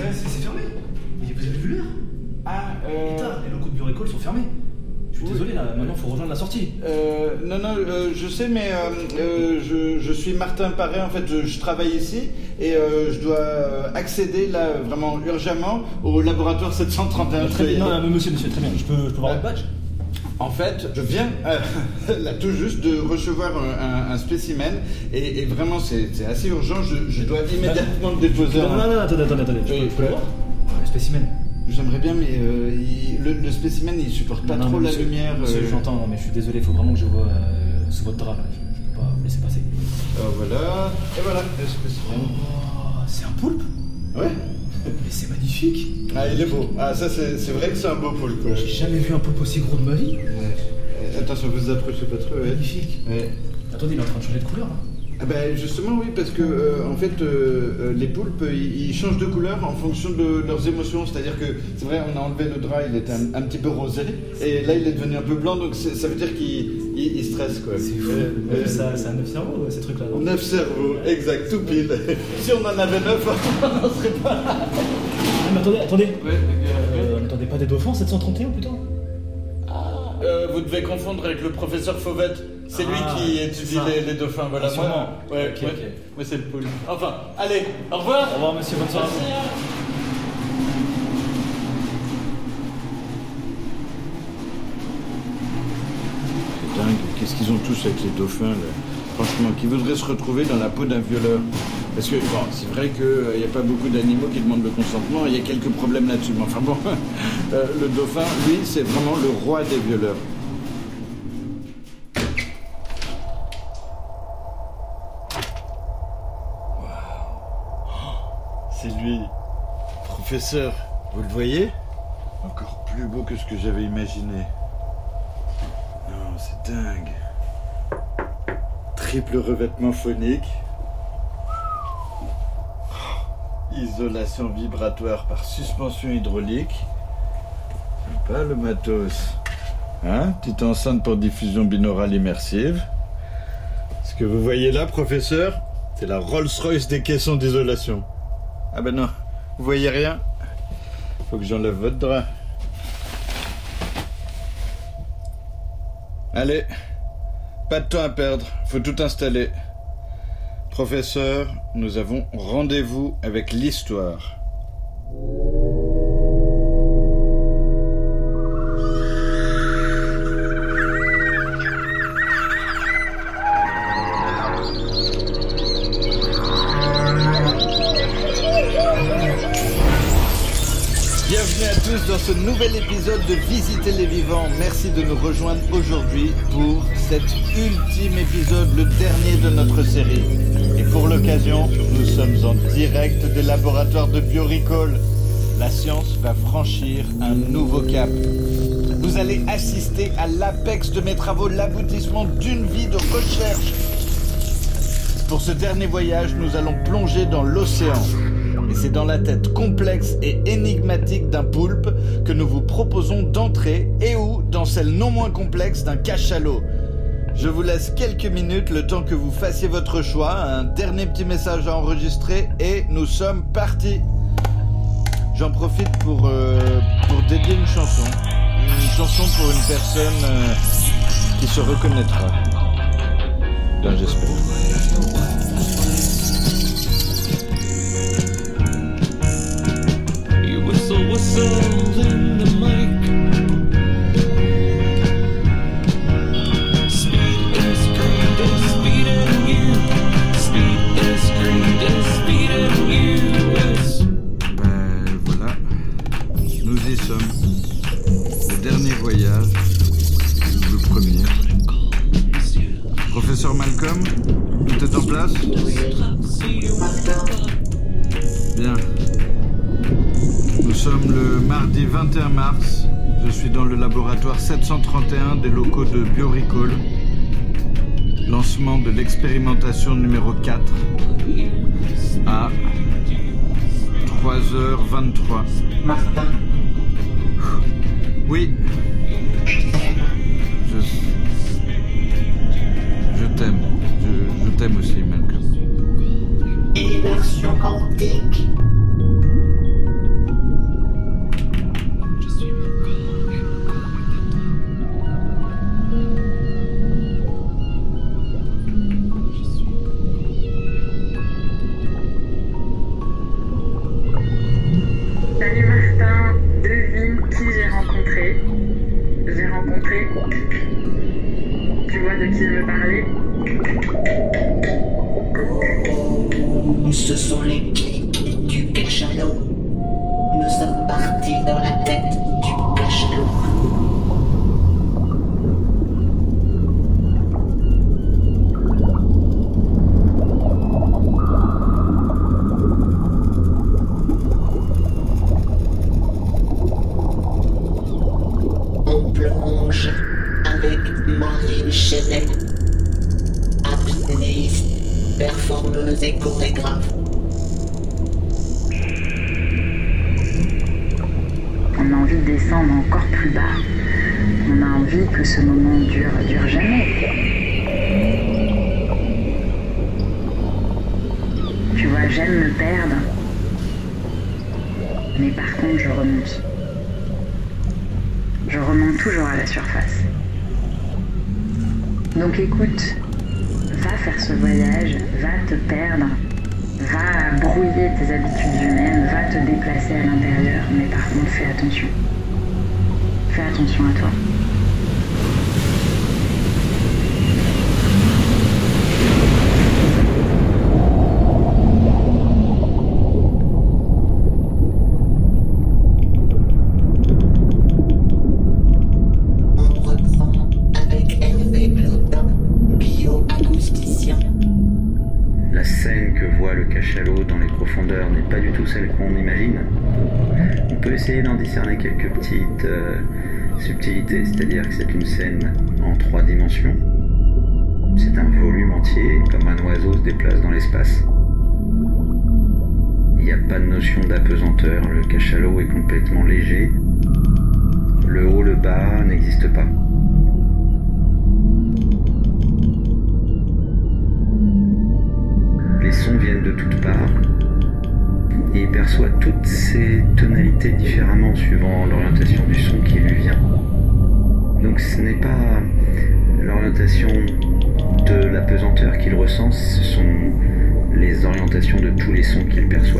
vrai, c'est, c'est fermé. Mais vous avez vu l'heure? Ah, euh... Putain, les locaux de Biorécole sont fermés. Je suis oui. désolé, là, maintenant il faut rejoindre la sortie. Euh, non, non, euh, je sais, mais euh, euh, je, je suis Martin Paré, en fait, je, je travaille ici et euh, je dois accéder, là, vraiment urgemment, au laboratoire sept cent trente et un. Très bien, non, non, monsieur, monsieur, très bien, je peux, je peux voir euh, votre badge? En fait, je viens euh, là tout juste de recevoir un, un, un spécimen et, et vraiment c'est, c'est assez urgent, je, je dois immédiatement le déposer. Non, non, non, non, attendez, attendez, attendez, je peux, je peux le voir? Le spécimen. J'aimerais bien, mais euh, il, le, le spécimen il supporte pas non, trop la monsieur, lumière. Monsieur, euh... j'entends, non, mais je suis désolé, il faut vraiment que je vois euh, sous votre drap, là. Je, je peux pas vous laisser passer. Alors voilà, et voilà, le spécimen. Oh, c'est un poulpe? Ouais. Mais c'est magnifique. Ah, il est beau. Ah, ça, c'est, c'est vrai que c'est un beau poulpe. Ouais. J'ai jamais vu un poulpe aussi gros de ma vie. Ouais. Attention, vous approchez pas trop. Ouais. Magnifique. Ouais. Attendez, il est en train de changer de couleur, là. Ah ben justement oui, parce que euh, en fait euh, les poulpes ils, ils changent de couleur en fonction de leurs émotions, c'est-à-dire que c'est vrai on a enlevé le drap, il était un, un petit peu rosé et là il est devenu un peu blanc, donc c'est, ça veut dire qu'il il, il stresse quoi. C'est fou, euh, euh, ça, ça a neuf cerveaux ces trucs là, non? Neuf cerveaux, exact, tout pile. Si on en avait neuf, on n'en serait pas là. Ah, mais attendez, attendez, ouais, euh, n'entendez pas des dauphins sept cent trente et un putain? Ah, euh, vous devez confondre avec le professeur Fauvette. C'est lui ah, qui étudie les, les dauphins, voilà. Moi, ouais, okay, ouais. Okay. Moi, c'est le poule. Enfin, allez, au revoir. Au revoir, monsieur, bonne soirée. C'est dingue, qu'est-ce qu'ils ont tous avec les dauphins, là. Franchement, qui voudraient se retrouver dans la peau d'un violeur. Parce que, bon, c'est vrai qu'il n'y euh, a pas beaucoup d'animaux qui demandent le consentement, il y a quelques problèmes là-dessus. Mais enfin bon, euh, le dauphin, lui, c'est vraiment le roi des violeurs. C'est lui, professeur, vous le voyez? Encore plus beau que ce que j'avais imaginé. Non, c'est dingue. Triple revêtement phonique. Isolation vibratoire par suspension hydraulique. Pas le matos. Hein? Petite enceinte pour diffusion binaurale immersive. Ce que vous voyez là, professeur, c'est la Rolls-Royce des caissons d'isolation. Ah ben non, vous voyez rien? Faut que j'enlève votre drap. Allez, pas de temps à perdre, faut tout installer. Professeur, nous avons rendez-vous avec l'histoire. Bienvenue à tous dans ce nouvel épisode de Visiter les vivants. Merci de nous rejoindre aujourd'hui pour cet ultime épisode, le dernier de notre série. Et pour l'occasion, nous sommes en direct des laboratoires de Biorécole. La science va franchir un nouveau cap. Vous allez assister à l'apex de mes travaux, l'aboutissement d'une vie de recherche. Pour ce dernier voyage, nous allons plonger dans l'océan. Et c'est dans la tête complexe et énigmatique d'un poulpe que nous vous proposons d'entrer et ou dans celle non moins complexe d'un cachalot. Je vous laisse quelques minutes le temps que vous fassiez votre choix, un dernier petit message à enregistrer et nous sommes partis. J'en profite pour, euh, pour dédier une chanson. Une chanson pour une personne euh, qui se reconnaîtra. Ben, j'espère. Whistle, whistle in the mic. Speed is greed is speeding you. Speed is greed is speeding you. Ben voilà, nous y sommes. Le dernier voyage, le premier. Professeur Malcolm, tout est en place? Bien. Nous sommes le mardi vingt et un mars. Je suis dans le laboratoire sept cent trente et un des locaux de Biorécole. Lancement de l'expérimentation numéro quatre à trois heures vingt-trois. Martin. Oui. Je, je t'aime. Je, je t'aime aussi, Malcolm. Immersion quantique. parler. Tu vois de qui il veut parler. Ce sont les clics du cachalot. Nous sommes partis dans la tête du cachalot. On plonge avec Marie Chenet, apnéiste, performeuse et chorégraphe. On a envie de descendre encore plus bas. On a envie que ce moment dure, dure jamais. Tu vois, j'aime me perdre. Mais par contre, je remonte. Je remonte toujours à la surface. Donc écoute, va faire ce voyage, va te perdre, va brouiller tes habitudes humaines, va te déplacer à l'intérieur, mais par contre fais attention. Fais attention à toi. Cachalot dans les profondeurs n'est pas du tout celle qu'on imagine. On peut essayer d'en discerner quelques petites euh, subtilités, c'est-à-dire que c'est une scène en trois dimensions. C'est un volume entier, comme un oiseau se déplace dans l'espace. Il n'y a pas de notion d'apesanteur, le cachalot est complètement léger. Le haut, le bas n'existe pas. Les sons viennent de toutes parts et il perçoit toutes ces tonalités différemment suivant l'orientation du son qui lui vient. Donc ce n'est pas l'orientation de la pesanteur qu'il ressent, ce sont les orientations de tous les sons qu'il perçoit.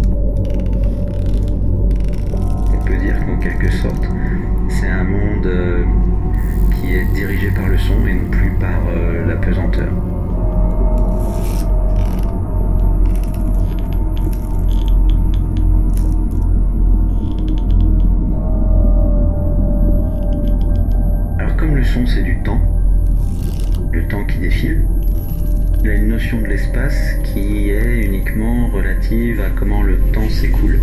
On peut dire qu'en quelque sorte, c'est un monde euh, qui est dirigé par le son et non plus par euh, la pesanteur. Le son, c'est du temps, le temps qui défile. Il a une notion de l'espace qui est uniquement relative à comment le temps s'écoule.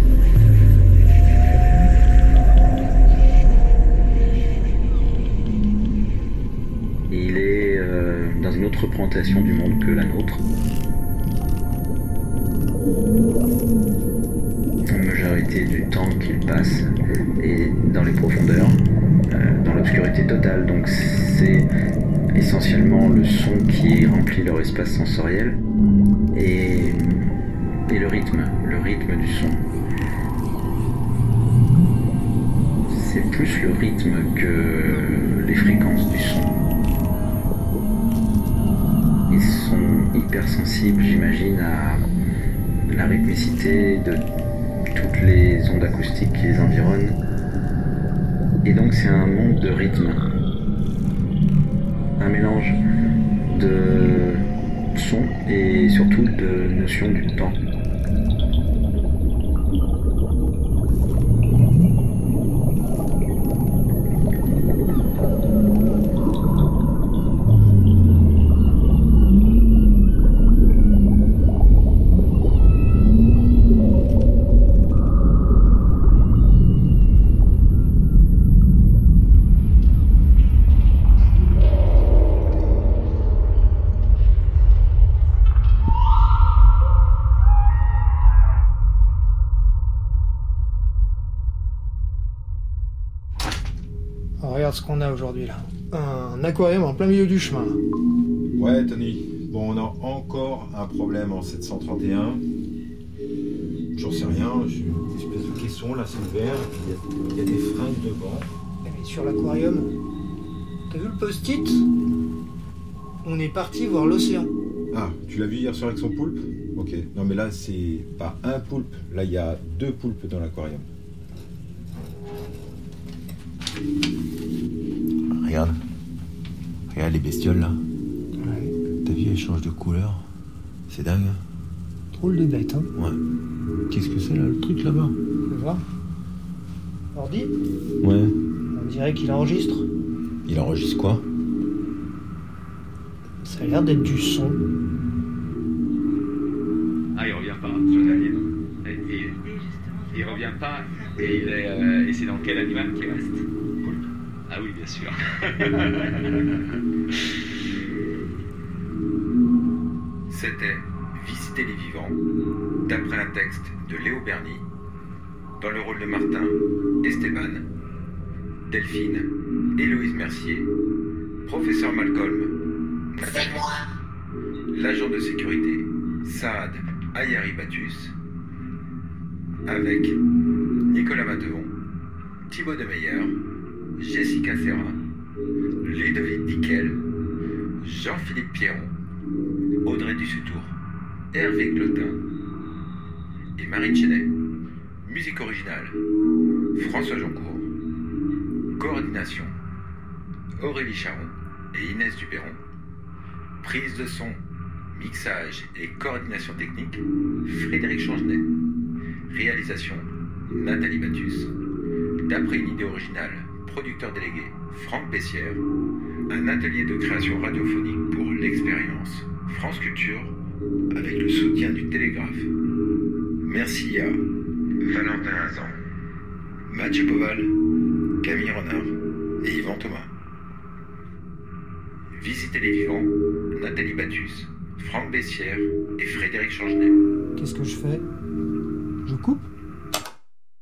Il est euh, dans une autre représentation du monde que la nôtre. La majorité du temps qu'il passe est dans les profondeurs, euh, dans l'obscurité totale, donc c'est essentiellement le son qui remplit leur espace sensoriel et, et le rythme, le rythme du son. C'est plus le rythme que les fréquences du son. Ils sont hypersensibles, j'imagine, à la rythmicité de toutes les ondes acoustiques qui les environnent. Et donc c'est un monde de rythme. Un mélange de son et surtout de notion du temps. Regarde ce qu'on a aujourd'hui là. Un aquarium en plein milieu du chemin. Ouais, Tony. Bon, on a encore un problème en sept cent trente et un. J'en sais rien. J'ai une espèce de caisson là, c'est ouvert. Il y, a, il y a des fringues devant. Et sur l'aquarium, t'as vu le post-it? On est parti voir l'océan. Ah, tu l'as vu hier soir avec son poulpe? Ok. Non, mais là, c'est pas un poulpe. Là, il y a deux poulpes dans l'aquarium. Regarde. Regarde les bestioles là. Ouais. T'as vu, elles changent de couleur. C'est dingue. Hein. Drôle de bête, hein. Ouais. Qu'est-ce que c'est là, le truc là-bas? Tu veux voir? Ordi? Ouais. On dirait qu'il enregistre. Il enregistre quoi? Ça a l'air d'être du son. Ah, il revient pas, Jonathan. Il, il, il revient pas, et, il est, euh, et c'est dans quel animal qu'il reste? Ah oui, bien sûr. C'était Visiter les vivants, d'après un texte de Léo Berny, dans le rôle de Martin, Esteban, Delphine, Héloïse Mercier, Professeur Malcolm, C'est moi. l'agent de sécurité, Saad Ayaribatus, avec Nicolas Matevon, Thibaut Demeyer, Jessica Serra, Ludovic Dickel, Jean-Philippe Pierron, Audrey Dussutour, Hervé Clotin et Marine Chenet. Musique originale, François Joncourt. Coordination, Aurélie Charon et Inès Duperron. Prise de son, mixage et coordination technique, Frédéric Changenet. Réalisation, Nathalie Batus. D'après une idée originale, producteur délégué, Franck Bessière. Un atelier de création radiophonique pour l'expérience France Culture avec le soutien du Télégraphe. Merci à Valentin Hazan, Mathieu Poval, Camille Renard et Yvan Thomas. Visiter les vivants, Nathalie Batus, Franck Bessière et Frédéric Changenet. Qu'est-ce que je fais? Je coupe?